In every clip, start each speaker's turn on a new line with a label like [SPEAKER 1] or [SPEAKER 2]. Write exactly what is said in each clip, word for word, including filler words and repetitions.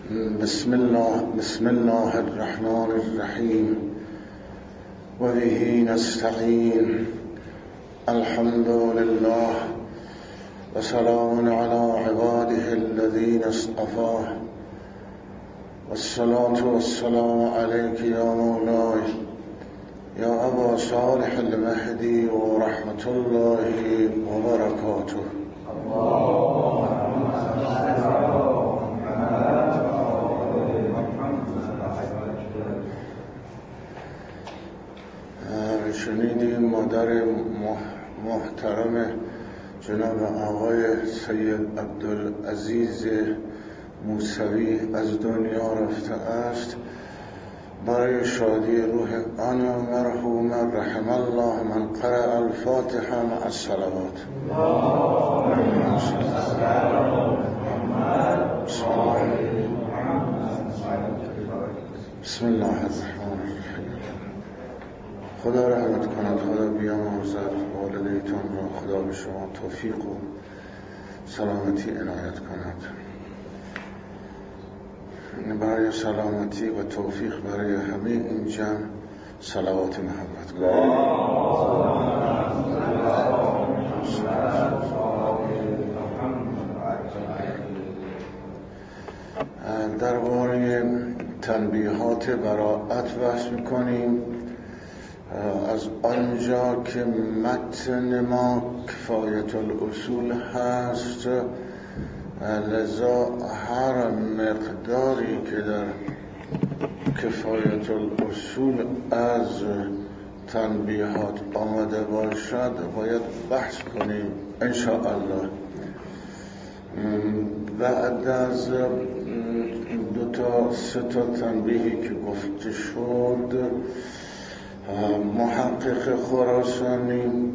[SPEAKER 1] بسم الله بسم الله الرحمن الرحیم و به نستعین. الحمد لله و سلام علی عباده الذین اصطفى والصلاة والسلام علیک یا مولای یا ابا صالح المهدی و رحمت الله و برکاته. شنیدیم مادر محترم جناب آقای سید عبدالعزیز موسوی از دنیا رفته است. برای شادی روح آن مرحوم رحم الله من قرأ الفاتحه مع الصلوات. بسم الله الرحمن الرحیم. خدا رحمت کند، خدا بیامرزد والدیتان را، خدا به شما توفیق و سلامتی عنایت کند. برای سلامتی و توفیق برای همه این جمع صلوات محبت کنید. درباره تنبیهات براءت بحث میکنیم. از آنجا که متن ما کفایت الاصول هست، لذا هر مقداری که در کفایت الاصول از تنبیهات آمده باشد باید بحث کنیم انشاءالله. بعد از دو تا سه تا تنبیهی که گفته شد، محقق خراسانی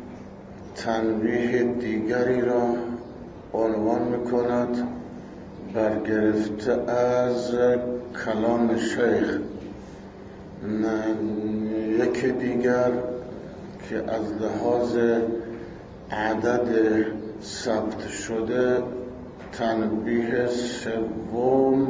[SPEAKER 1] تنبیه دیگری را عنوان میکند برگرفته از کلام شیخ. یکی دیگر که از لحاظ عدد ثبت شده، تنبیه سوم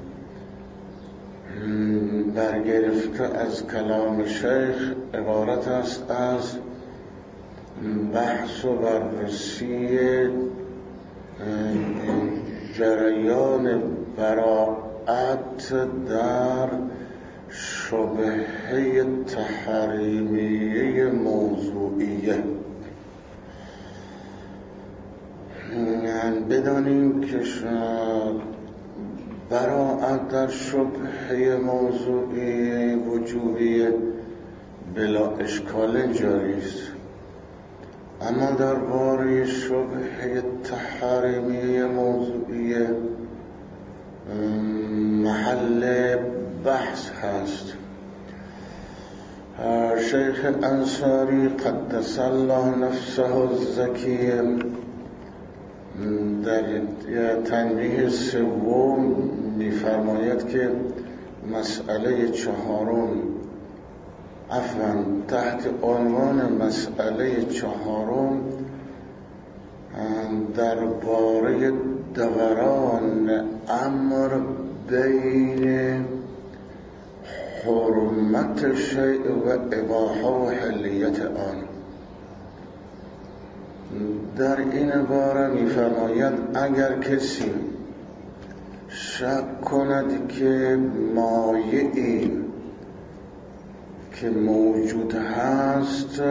[SPEAKER 1] برگرفته از کلام شیخ عبارت است از بحث و بررسی جریان براءت در شبهه تحریمیه موضوعیه. بدانیم که براءت در شبهه موضوعی وجوبی بلا اشکال جاری است، اما درباره شبهه تحریمی موضوعی محل بحث هست. شیخ انصاری قدس الله نفسه الزکیه در تنبیه سوم می‌فرماید که مسئله چهارم عفواً تحت عنوان مسئله چهارم درباره دوران امر بین حرمت شیء و اباحه و حلیت آن. در این باره می‌فرماید اگر کسی شک کند که مایعی که موجود هست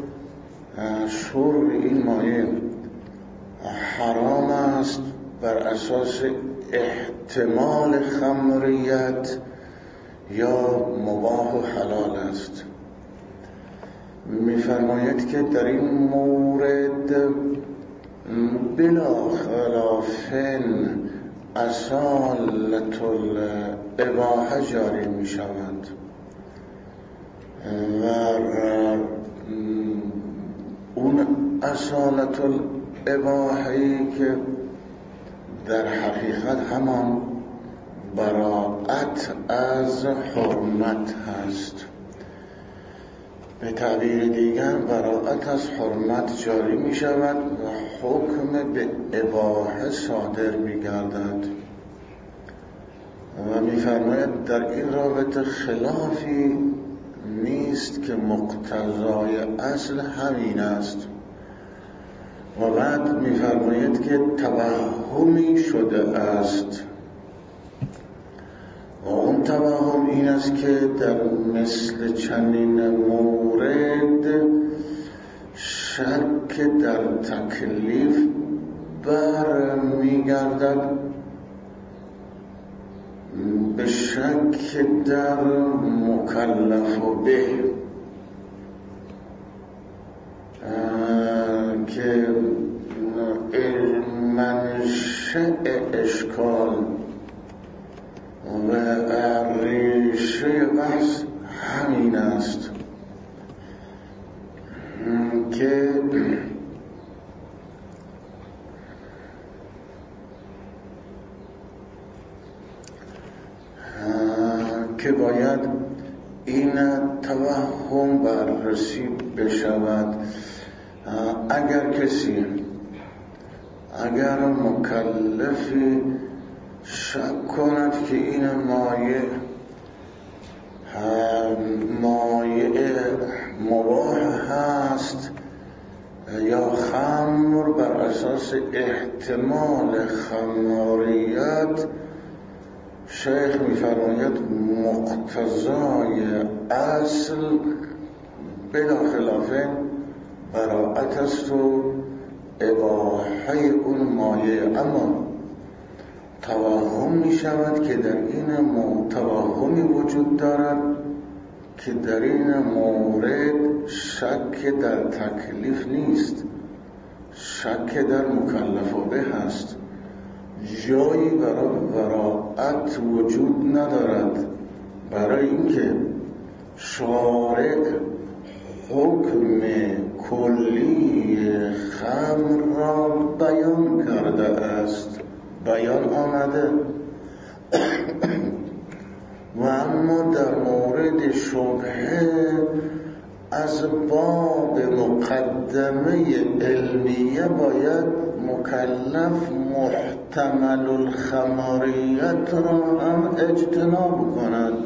[SPEAKER 1] شرب این مایع حرام است بر اساس احتمال خمریت یا مباح و حلال است، می‌فرماید که در این مورد بلا خلافن اصالت الاباحه جاری می شود و اون اصالت الاباحه‌ای که در حقیقت همان براءت از حرمت هست. به تعبیر دیگر براءت از حرمت جاری می شود و حکم به اباحه صادر می گردد. و می‌فرماید در این رابطه خلافی نیست که مقتضای اصل همین است. و بعد می‌فرماید که توهمی شده است و اون توهم این است که در مثل چنین مورد شک در تکلیف بر میگردد به شک در مکلف به، که منشأ اشکال و ریشه بحث همین است که که باید این توهم بررسی بشود. اگر کسی اگر مکلفی شک کند که این مایع مایع مباح هست یا خمر بر اساس احتمال خماریت، شیخ می‌فرماید مقتضای اصل بلا خلافه براءت است و اباحه اون مایع. اما توهم می شود که در این توهمی وجود دارد که در این مورد شک در تکلیف نیست، شک در مکلف به هست، جایی برای براءت وجود ندارد، برای اینکه شارع حکم کلی خمر را بیان کرده است، بیان آمده. و اما در مورد شبهه از باب مقدمه علمیه باید مکلف محتمل الخماریت را هم اجتناب کند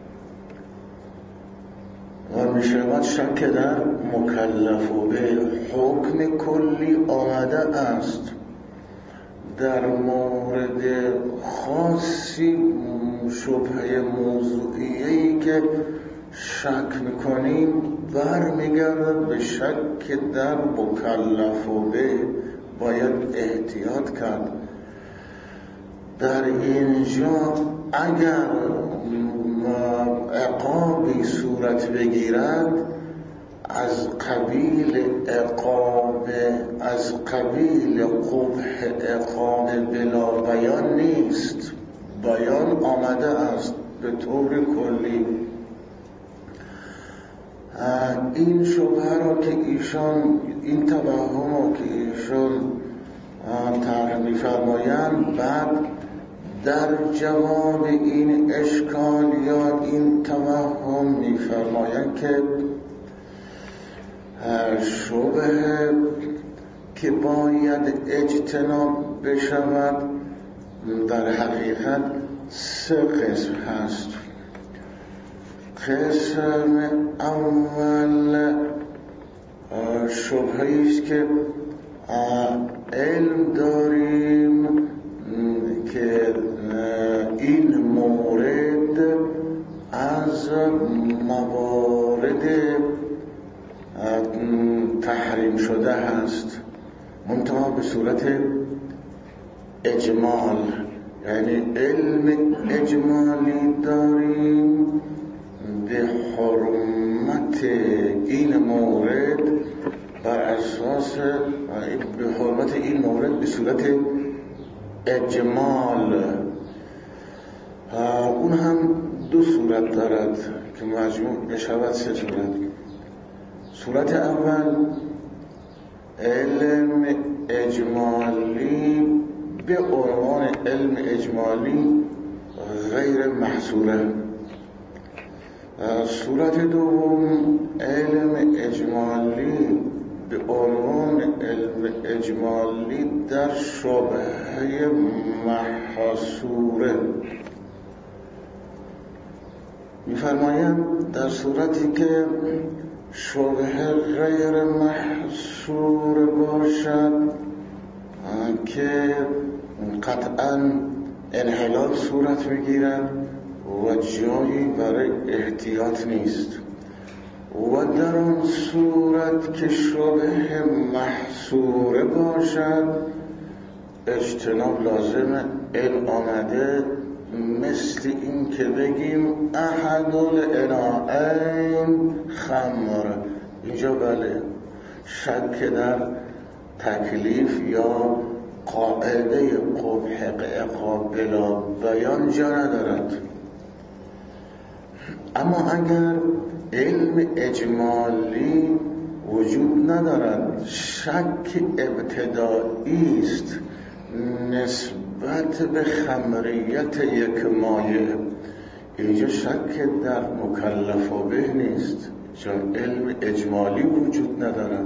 [SPEAKER 1] و می شود شک در مکلف و به حکم کلی آمده است. در مورد خاصی شبهه موضوعیه‌ای که شک میکنیم برمیگردد به شک در مکلف و به، باید احتیاط کرد. در اینجا اگر عقابی صورت بگیرد از قبیل عقاب از قبیل قبح عقاب بلا بیان نیست، بیان آمده است به طور کلی. این شبهه را که ایشان این توهم را که ایشان طرح می‌فرمایند، بعد در جواب این اشکال یا این توهم می‌فرمایند که شبهه که باید اجتناب بشود در حقیقت سه قسم هست. قسم اول شبهه است که علم داریم که این مورد از موارد تحریم شده هست، منتها به صورت اجمال، یعنی علم اجمالی داریم به حرمت این مورد بر اساس به حرمت این مورد به صورت اجمال. اون هم دو صورت دارد که مجموع بشود سه صورت. صورت اول علم اجمالی به عنوان علم اجمالی غیر محصوره. صورت دوم علم اجمالی به عنوان علم اجمالی در شبهه محصوره. می‌فرمایند در صورتی که شبهه غیر محصور باشد که قطعاً انحلال صورت می‌گیرد و جایی برای احتیاط نیست، و در آن صورت که شبهه محصور باشد اجتناب لازمه. این آمده مثل این که بگیم احد الاناءین خمر، اینجا بله شک در تکلیف یا قاعده قبح قابل بیان جا ندارد. اما اگر علم اجمالی وجود ندارد، شک ابتدایی است نسبت به خمریت یک مایع، اینجا شک در مکلف و به نیست، چون علم اجمالی وجود ندارد.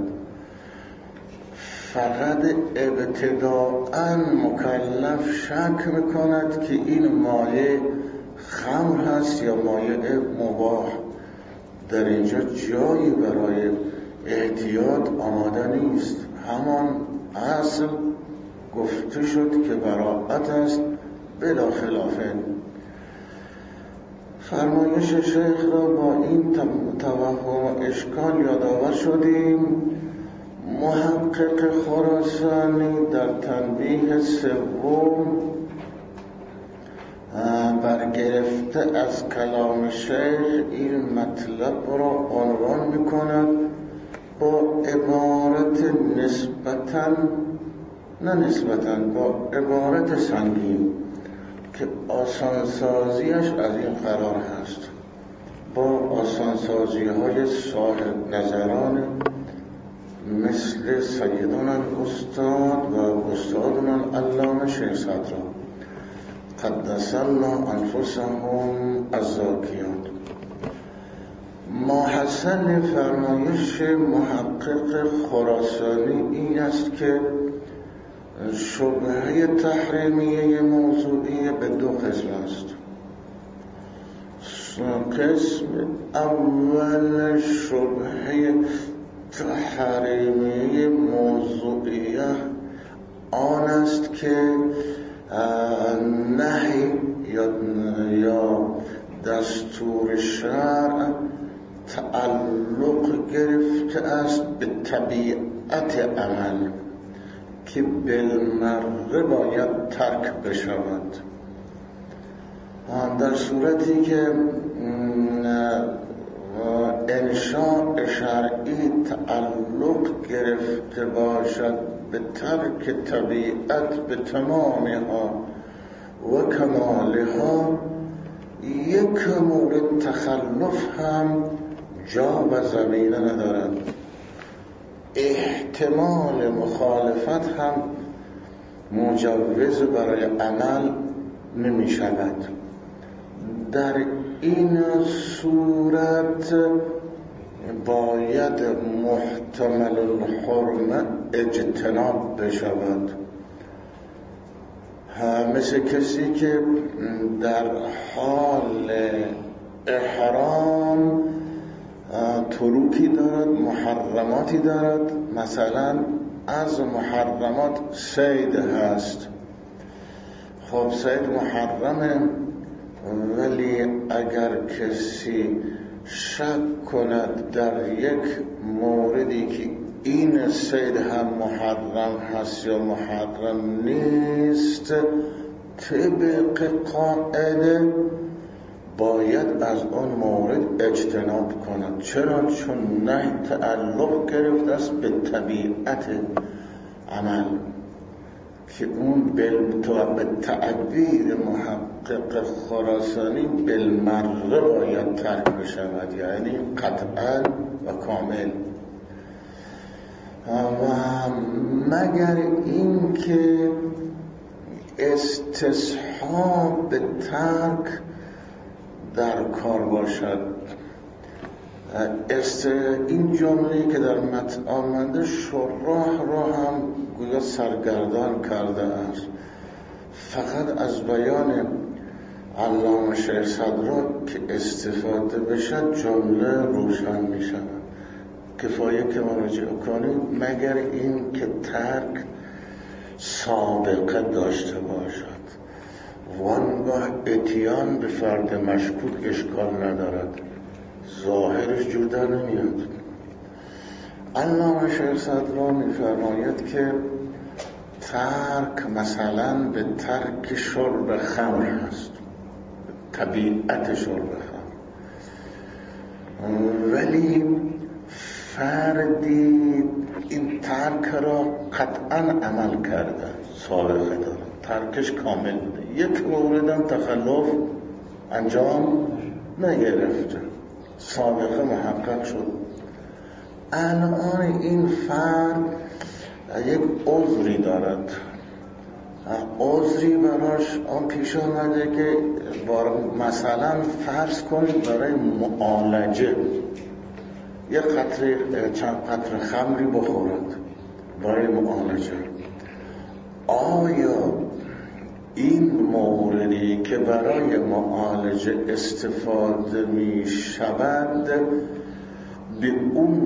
[SPEAKER 1] فقط ابتداءً مکلف شک میکند که این مایع خمر هست یا مایع مباح. در اینجا جایی برای احتیاط آماده نیست. همان اصل گفته شد که براءت است بلا خلافه. فرمایش شیخ را با این توهم اشکال یادآور شدیم. محقق خراسانی در تنبیه سوم برگرفته از کلام شیخ این مطلب را عنوان می‌کند با عبارت نسبتاً نه نسبتاً با عبارت سنگین که آسانسازیش از این قرار هست، با آسانسازی های صاحب نظران مثل سیدان الاستاد و استادمان علامه شیخ صدرا قدس الله انفسهم الزاکیات. ماحصل فرمایش محقق خراسانی این است که شبهه تحریمیه موضوعی به دو قسم است. قسم اول شبهه تحریمیه موضوعیه آن است که نهی یا یا دستور شرع تعلق گرفته است به طبیعت عمل که بالمره باید ترک بشود. در صورتی که انشاء شرعی تعلق گرفته باشد به ترک طبیعت به تمامها و کمالها، یک مورد تخلف هم جا و زمینه ندارد، احتمال مخالفت هم مجوز برای عمل نمی شود. در این صورت باید محتمل الحرمه اجتناب بشود. مثل کسی که در حال احرام تروکی دارد، محرماتی دارد، مثلا از محرمات صید هست. خب صید محرمه، ولی اگر کسی شک کند در یک موردی که این صید هم محرم هست یا محرم نیست، طبق قاعده باید از آن مورد اجتناب کند. چرا؟ چون نه تعلق گرفته است به طبیعت عمل که اون به تعبیر محقق خراسانی بالمره باید ترک بشود، یعنی قطعا و کامل، و مگر این که استصحاب ترک در کار باشد. است این جمله که در متن آمده شراح را هم گویا سرگردان کرده است. فقط از بیان علامه شیخ صدرا که استفاده بشه جمله روشن می شود. کفایه که مراجعه کنید مگر این که ترک سابقه داشته باشد، وانگاه اتیان به فرد مشکوک اشکال ندارد، ظاهرش جور در نمیاد. علامه شیخ صدرا می‌فرماید که ترک مثلا به ترک شرب خمر هست، طبیعت شرب خمر، ولی فردی این ترک را قطعا عمل کرده، سابقه داره، ترکش کامل بوده، یک موردم تخلف انجام نگرفته، سابقه محقق شد. الان این فرد یک عذری دارد، عذری براش آن پیش آمده که مثلا فرض کنید برای معالجه یک قطره چند قطره خمری بخورد برای معالجه. آیا این موردی که برای معالجه استفاده می شود به اون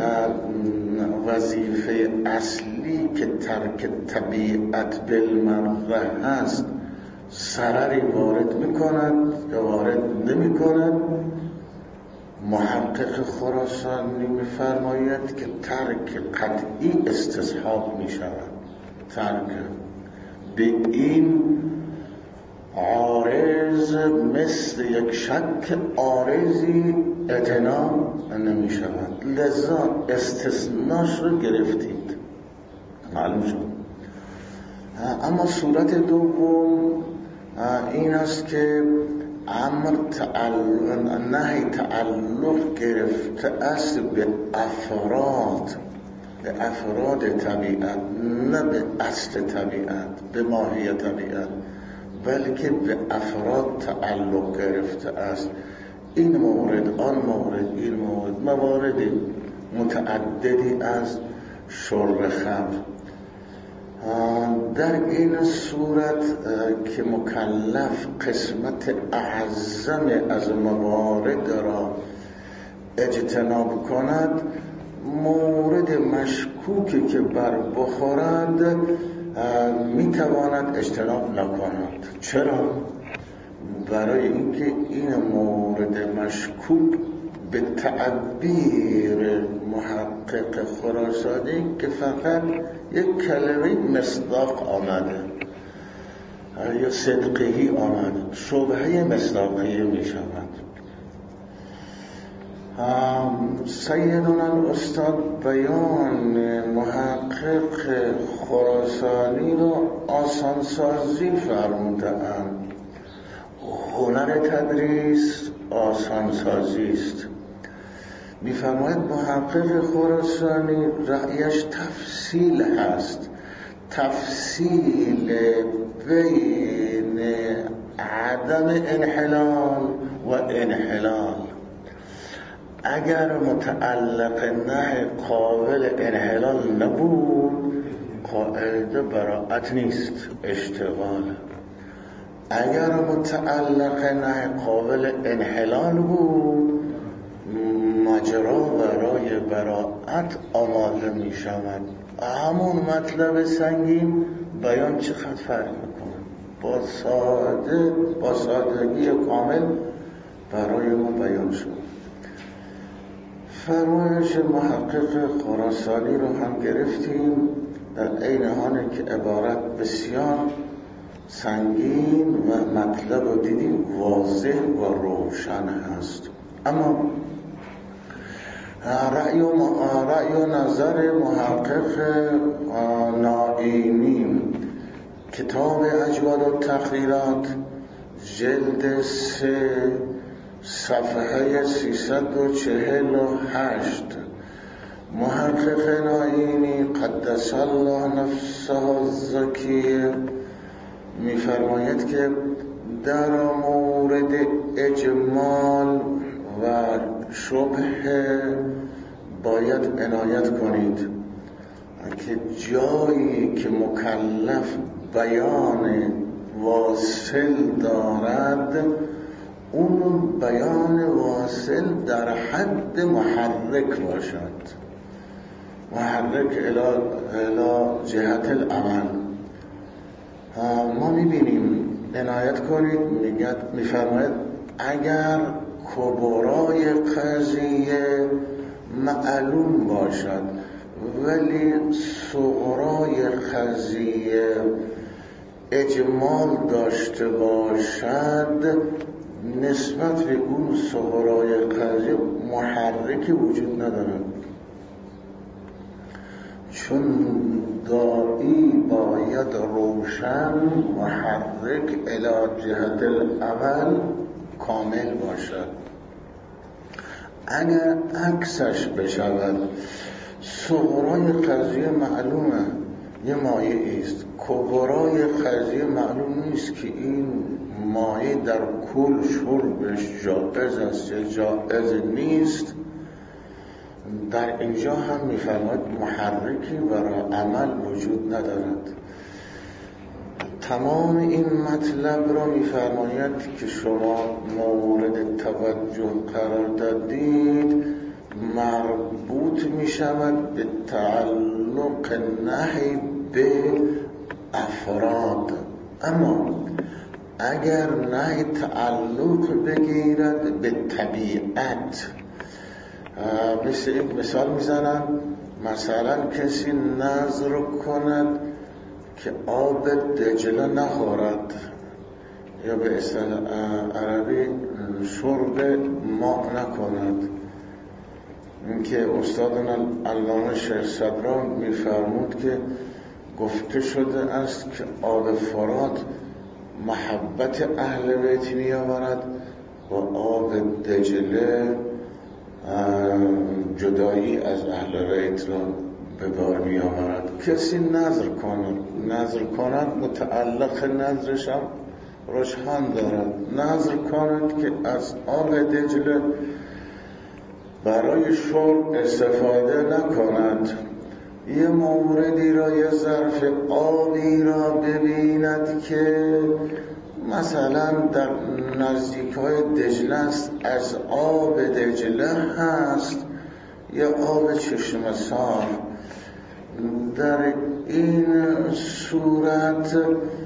[SPEAKER 1] وظیفه اصلی که ترک طبیعت بالمرة هست ضرری وارد می کند یا وارد نمی کند؟ محقق خراسانی می فرماید که ترک قطعی استصحاب می شود. ترک به این عارض مثل یک شک عارضی اعتنا نمی شود، لذا استثناش رو گرفتید، معلوم شد. اما صورت دوم این است که امر تعلق نهی تعلق گرفته است به افراد، به افراد طبیعت، نه به اصل طبیعت، به ماهیت طبیعت، بلکه به افراد تعلق گرفته است. این مورد، آن مورد، این مورد، موارد متعددی از شرب خمر. در این صورت که مکلف قسمت اعظم از موارد را اجتناب کند، مورد مشکوکی که بر بخورد میتواند اجتناب نکند. چرا؟ برای اینکه این مورد مشکوک به تعبیر محقق خراسانی که فقط یک کلمه مصداق آمده یا صدقهی آمده، شبهه مصداقیه می شود. سیدنا الاستاد بیان محقق خراسانی را آسانسازی فرمودند. هنر تدریس آسانسازی است. می‌فرماید محقق خراسانی رأیش تفصیل هست، تفصیل بین عدم انحلال و انحلال. اگر متعلق نه قابل انحلال نبود، قاعده براءت نیست، اشتغال. اگر متعلق نه قابل انحلال بود، ماجرا برای براءت آماده می شود. همون مطلب سنگین بیان چقدر فرق میکنه، با ساده با سادگی کامل برای ما بیان شد. فرمایش محقق خراسانی رو هم گرفتیم، در عین حالی که عبارت بسیار سنگین و مطلب رو دیدیم واضح و روشن هست. اما رأی و, رأی و نظر محقق نائینی، کتاب اجواد و تقریرات، جلد سه، صفحه سیصد و چهل و هشت، محقق نائینی قدس الله نفسه الزکیه می‌فرماید که در مورد اجمال و شبهه باید عنایت کنید که جایی که مکلف بیان واصل دارد، اون بیان واصل در حد محرک باشد، محرک الی جهت العمل. ما میبینیم، عنایت کنید، میفرماید اگر کبرای قضیه معلوم باشد ولی صغرای قضیه اجمال داشته باشد، نسبت به اون صغرای قضیه محرکی وجود ندارد، چون داعی باید روشن محرک الی جهت العمل کامل باشد. اگر عکسش بشود، صغرای قضیه معلومه یه مایه است، کبرای قضیه معلوم نیست که این مایه در کل شربش جائز است یا جائز نیست. در اینجا هم میفرماید محرکی برای عمل وجود ندارد. تمام این مطلب را میفرماید که شما مورد توجه قرار دادید، مربوط میشود به تعلق نهی به افراد. اما اگر نهی تعلق بگیرد به طبیعت، مثل این مثال میزنم، مثلا کسی نذر کند که آب دجله نخورد، یا به اصطلاح عربی شرب ماء نکند. اینکه استادان علامه شیخ صدران میفرمود که گفته شده است که آب فرات محبت اهل بیت میآورد و آب دجله جدایی از اهل بیت را به بار می آورد. کسی نظر کند نظر کند متعلق نظرش هم روشن دارد، نظر کند که از آب دجله برای شرب استفاده نکند، یه موردی را، یه ظرف آبی را ببیند که مثلا در نزدیکای دجله است، از آب دجله هست یا آب چشمه صاف. در این صورت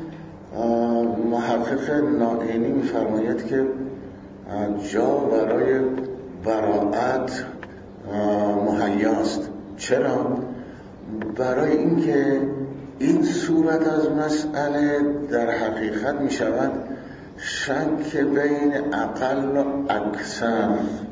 [SPEAKER 1] محقق نائینی می‌فرماید که جا برای براءت مهیاست. چرا؟ برای اینکه این صورت از مسئله در حقیقت می شود شک بین اقل و اکثر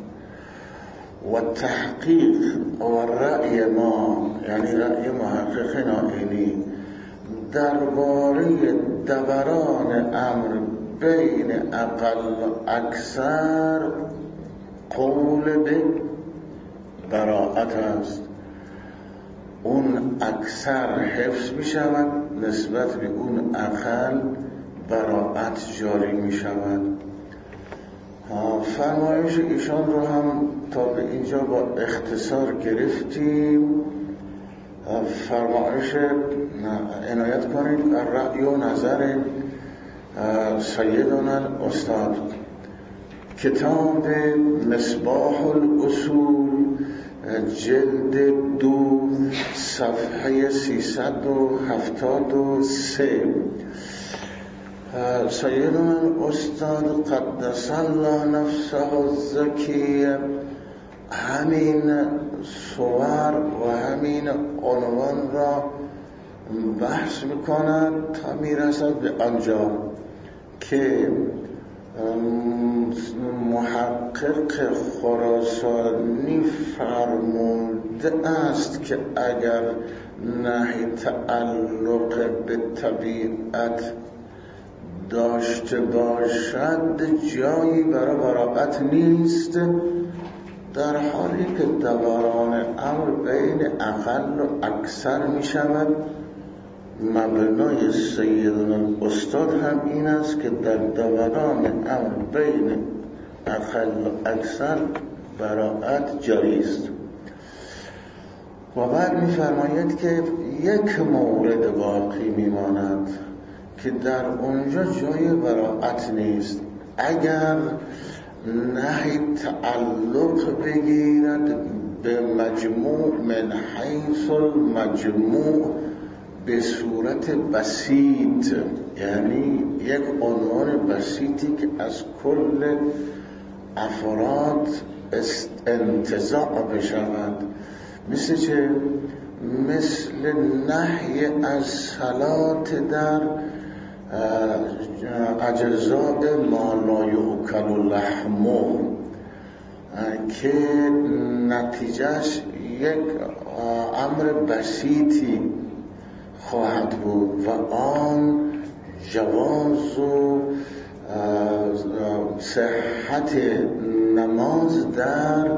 [SPEAKER 1] و تحقیق و رأی ما، یعنی رأی محقق نائینی درباره دوران امر بین اقل و اکثر قول به براءت است. اون اکثر حفظ می شود، نسبت به اون اقل براءت جاری می شود. فرمایش ایشان رو هم تا به اینجا با اختصار گرفتیم. فرمایش عنایت کنید رأی و نظر سیدنا الاستاد، کتاب مصباح الاصول جلد دو صفحه سیصد و هفتاد و سه. سیدنا الاستاد قدس الله نفسه الزکیه همین صور و همین عنوان را بحث میکند تا میرسد به آنجا که محقق خراسانی فرموده است که اگر نهی تعلق به طبیعت داشته باشد جایی برای براءت نیست، در حالی که دوران امر بین اقل و اکثر می شود. مبنای سیدنا استاد هم این است که در دوران امر بین اقل و اکثر براءت جاری است. و بعد می فرماید که یک مورد باقی می ماند که در اونجا جای براءت نیست. اگر نهی تعلق بگیرد به مجموع من حیث المجموع به صورت بسیط، یعنی یک عنوان بسیطی که از کل افراد انتزاع بشود، مثل چه؟ مثل نهی از صلات در اجزاء ما لا یؤکل لحمه که نتیجهش یک امر بسیطی خواهد بود و آن جواز و صحت نماز در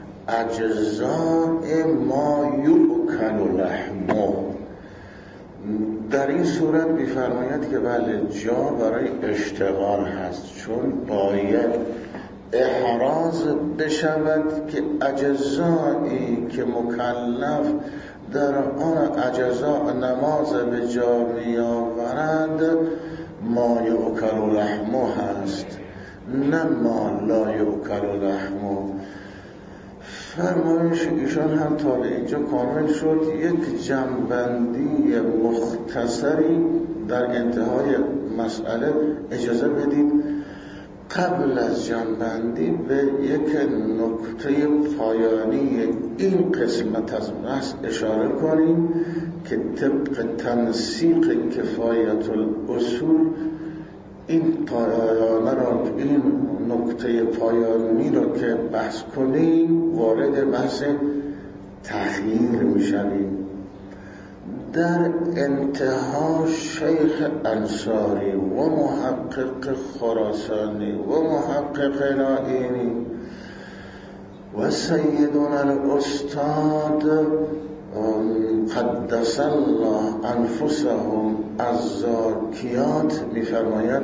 [SPEAKER 1] اجزاء ما یؤکل لحمه. در این صورت می‌فرماید که بله جا برای اشتغال هست، چون باید احراز بشود که اجزایی که مکلف در آن اجزاء نماز به جا می‌آورد ما یؤکل لحمه هست، نه ما لا یؤکل لحمه. فرمایش ایشان هم تا به اینجا کامل شد. یک جمع‌بندی مختصری در انتهای مسئله اجازه بدید قبل از جمع‌بندی به یک نکته پایانی این قسمت از بحث اشاره کنیم که طبق تنسیق کفایت الاصول این پایانه را، این نکته پایانی را که بحث کنیم وارد بحث تحلیل میشویم. در انتها شیخ انصاری و محقق خراسانی و محقق نائینی و سیدنا الاستاد قدس الله انفسهم الزاکیات می‌فرماید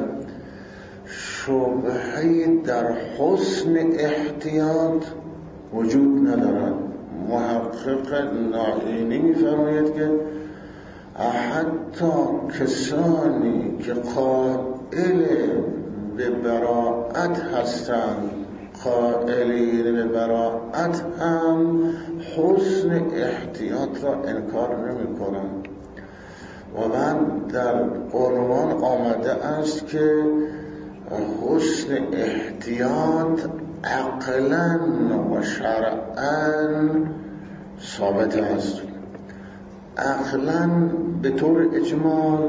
[SPEAKER 1] شبهه‌ای در حسن احتیاط وجود ندارد. محقق نائینی می‌فرماید که حتی کسانی که قائل به براءت هستند، قائلین به براءت هم حسن احتیاط را انکار نمی کنند. و بعد در قرآن آمده است که حسن احتیاط عقلاً و شرعاً ثابت است. عقلاً به طور اجمال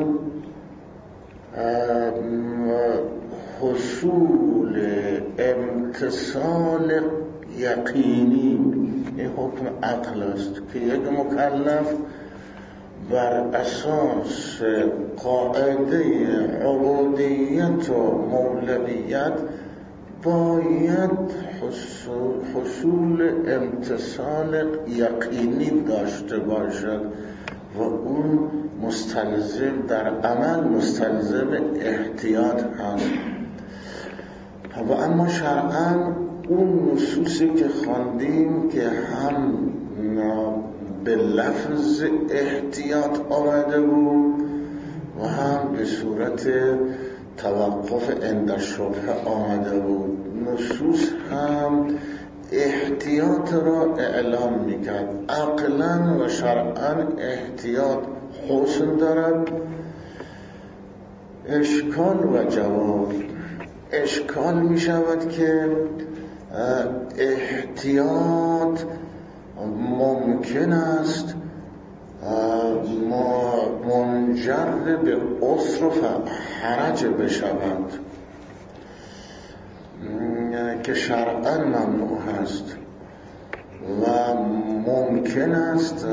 [SPEAKER 1] حصول امتصال یقینی، این حکم عقل است که یک مکلف بر اساس قاعده عبودیت و مولویت باید حصول, حصول امتصال یقینی داشته باشد و اون مستلزم در عمل مستلزم احتیاط هست. و اما شرعاً اون نصوصی که خواندیم که هم به لفظ احتیاط آمده بود و هم به صورت توقف عند شبهه آمده بود، نصوص هم احتیاط را اعلام میکرد. عقلاً و شرعاً احتیاط حسن دارد. اشکال و جواب اشکال می شود که احتیاط ممکن است منجر به عسر و حرج بشود که شرعاً ممنوع است و ممکن است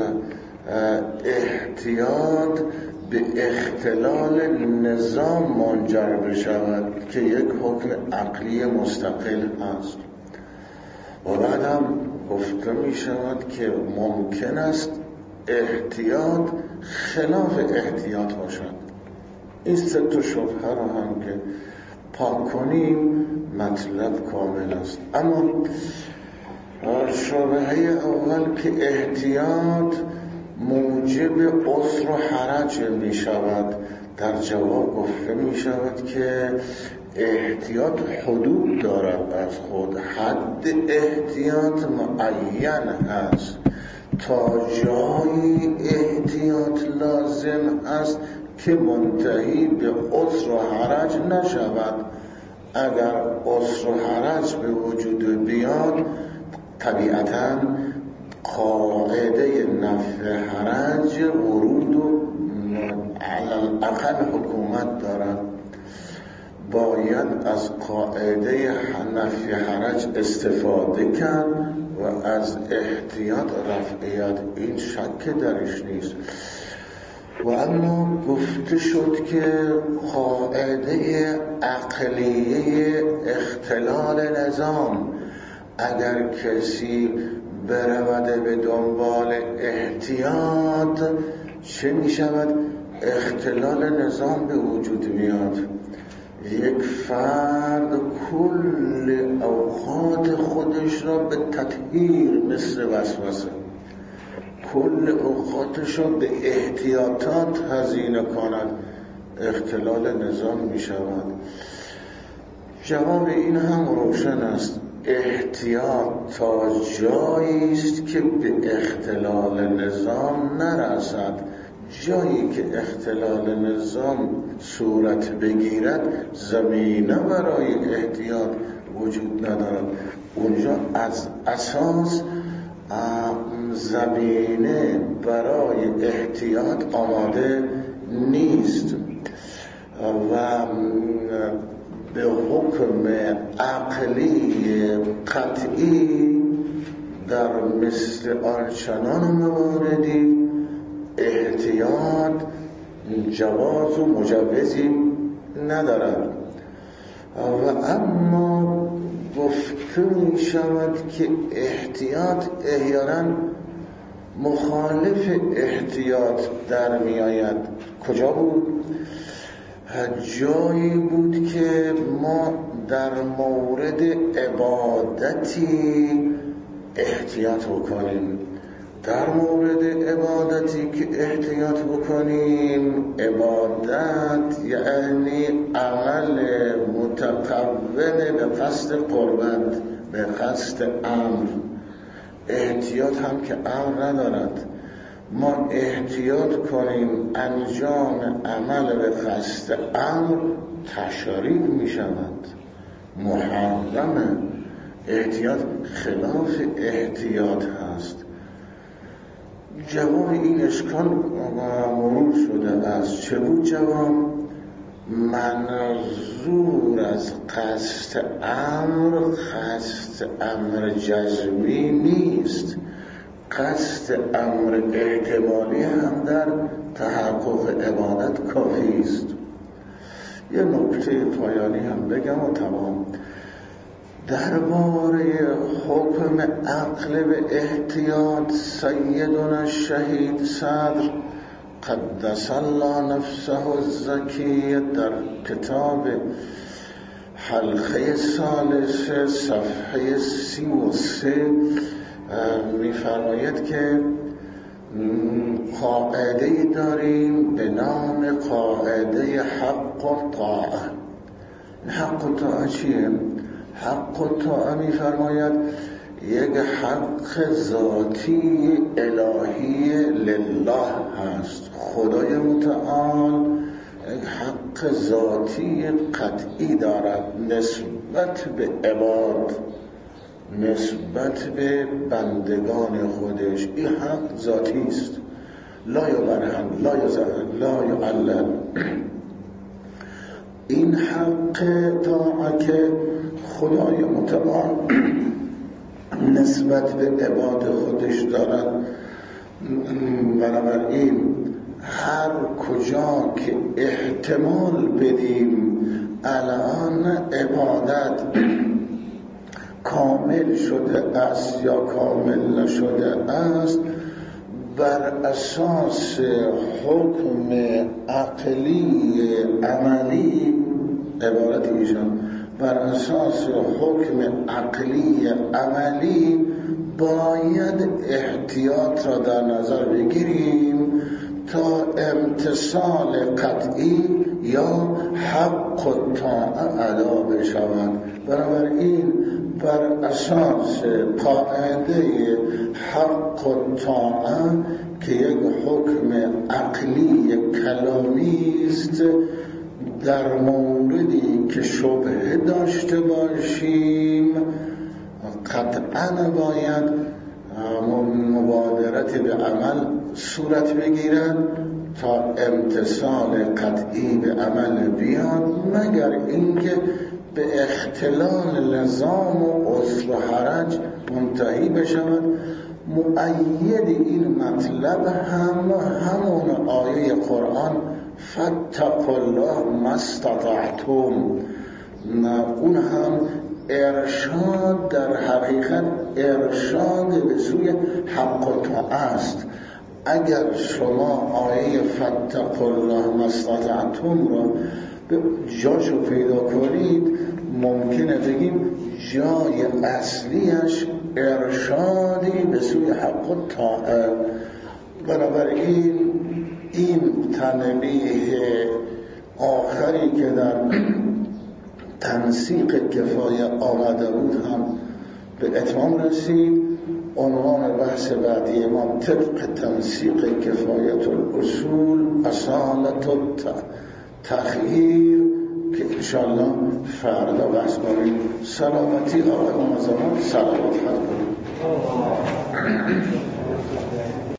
[SPEAKER 1] احتیاط به اختلال نظام منجر بشود که یک حکم عقلی مستقل است. و بعدم گفته می شود که ممکن است احتیاط خلاف احتیاط باشد. این سه تا شبهه را هم که پاک کنیم مطلب کامل است. اما شبهه اول که احتیاط موجب عسر و حرج می شود، در جواب گفته می شود که احتیاط حدود دارد از خود، حد احتیاط معین هست، تا جایی احتیاط لازم است که منتهی به عسر و حرج نشود. اگر عسر و حرج به وجود بیاد طبیعتاً قاعده نفع حرج ورود و علی الاقل حکومت دارد. باید از قاعده نفع حرج استفاده کرد و از احتیاط رفعیت، این شک درش نیست. و اما گفته شد که قاعده عقلیه اختلال نظام، اگر کسی برود به دنبال احتیاط چه می شود؟ اختلال نظام به وجود میاد. یک فرد کل اوقات خودش را به تطهیر مثل وسوسه، کل اوقاتش را به احتیاطات هزینه کند، اختلال نظام می شود. جواب این هم روشن است. احتیاط تا جایی است که به اختلال نظام نرسد. جایی که اختلال نظام صورت بگیرد زمینه برای احتیاط وجود ندارد. اونجا از اساس زمینه برای احتیاط آماده نیست و به حکم عقلی قطعی در مثل آنچنان مواردی احتیاط جواز و مجوزی ندارد. و اما گفته می شود که احتیاط احیانا مخالف احتیاط در می آید. کجا بود؟ جایی بود که ما در مورد عبادتی احتیاط بکنیم. در مورد عبادتی که احتیاط بکنیم، عبادت یعنی عمل متقوم به قصد قربت، به قصد امر. احتیاط هم که امر ندارد. ما احتیاط کنیم انجام عمل به قصد امر تشریع می شود، محرمه. احتیاط خلاف احتیاط هست. جواب این اشکال مرور شده است. چه بود جواب؟ منظور از قصد امر قصد امر جزمی نیست، قصد امر احتمالی هم در تحقق عبادت کافی است. یه نکته پایانی هم بگم و تمام. درباره حکم عقل به احتیاط سیدنا الشهید صدر قدس الله نفسه الزکی در کتاب حلقه ثالثه صفحه سی و سه می‌فرماید که قاعده داریم به نام قاعده حق و طاعه. حق و طاعه چیه؟ حق و طاعه می‌فرماید یک حق ذاتی الهی لله هست. خدای متعال یک حق ذاتی قطعی دارد نسبت به عباد، نسبت به بندگان خودش. این حق ذاتی است، لا یبرهن لا یزهن لا یعلل. این حق طاعه که خدای متعال نسبت به عباد خودش دارد، بنابراین هر کجا که احتمال بدیم الان عبادت کامل شده است یا کامل نشده است، بر اساس حکم عقلی عملی عبارت ایشان بر اساس حکم عقلی عملی باید احتیاط را در نظر بگیریم تا امتصال قطعی یا حق و طاعه ادا بشوند. بنابراین بر اساس قاعده حق و طاعه که یک حکم عقلی کلامی است، در موردی که شبهه داشته باشیم قطعا باید مبادرت به عمل صورت بگیرد تا امتصال قطعی به عمل بیاد، مگر اینکه به اختلال لزام و عسر و حرج منتهی بشود. مؤید این مطلب هم همون آیه قرآن فاتقوا الله ما استطعتم، اون هم ارشاد در حقیقت ارشاد به سوی حق و طاعه است. اگر شما آیه فاتقوا الله ما استطعتم را به جاشو پیدا کنید، ممکنه بگیم جای اصلیش ارشادی به سوی حق و طاعه. بنابراین این تنبیه آخری که در تنسیق کفایه آمده بود هم به اتمام رسید. عنوان بحث بعدی امام طبق تنسیق کفایت الاصول اصالت تخییر که انشاءالله فردا بحث کنیم. سلامتی آقای منظمان، سلامت فردا.